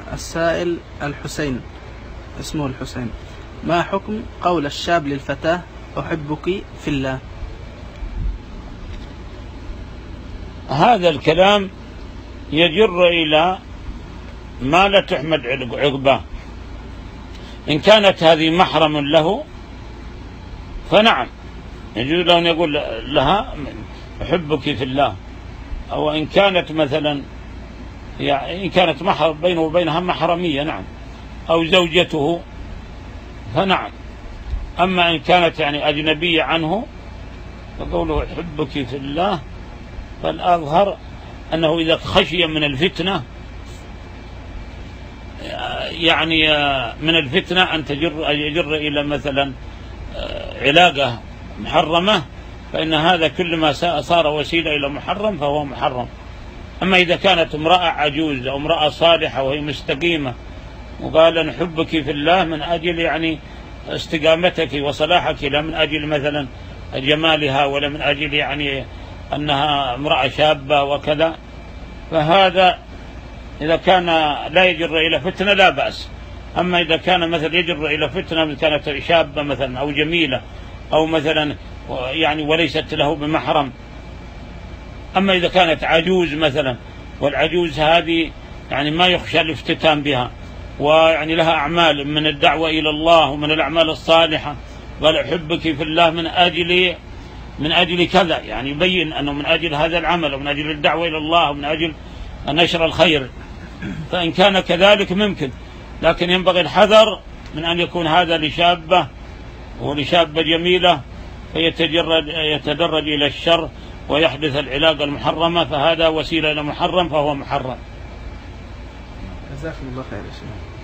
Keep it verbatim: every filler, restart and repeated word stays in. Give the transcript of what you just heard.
السائل الحسين، اسمه الحسين: ما حكم قول الشاب للفتاة أحبك في الله؟ هذا الكلام يجر إلى ما لا تحمد عقباه. إن كانت هذه محرم له فنعم يجوز له أن يقول لها أحبك في الله. أو إن كانت مثلا يعني إن كانت محرم بينه وبينها محرمية نعم، أو زوجته فنعم. أما إن كانت يعني أجنبية عنه فقوله أحبك في الله، فالأظهر أنه إذا خشي من الفتنة يعني من الفتنة أن تجر يجر إلى مثلا علاقة محرمة، فإن هذا كل ما صار وسيلة إلى محرم فهو محرم. أما إذا كانت امرأة عجوز أو امرأة صالحة وهي مستقيمة وقال نحبك في الله من أجل يعني استقامتك وصلاحك، لا من أجل مثلا جمالها ولا من أجل يعني أنها امرأة شابة وكذا، فهذا إذا كان لا يجر إلى فتنة لا بأس. أما إذا كان مثلا يجر إلى فتنة من كانت شابة مثلا أو جميلة أو مثلا يعني وليست له بمحرم. أما إذا كانت عجوز مثلا، والعجوز هذه يعني ما يخشى الافتتان بها ويعني لها أعمال من الدعوة إلى الله ومن الأعمال الصالحة، قال أحبك في الله من أجل من أجل كذا، يعني يبين أنه من أجل هذا العمل ومن أجل الدعوة إلى الله ومن أجل نشر الخير. فإن كان كذلك ممكن، لكن ينبغي الحذر من أن يكون هذا لشابة ولشابة جميلة فيتجرد يتدرج إلى الشر ويحدث العلاقة المحرمة، فهذا وسيلة إلى محرم فهو محرم. جزاكم الله خير يا شيخ.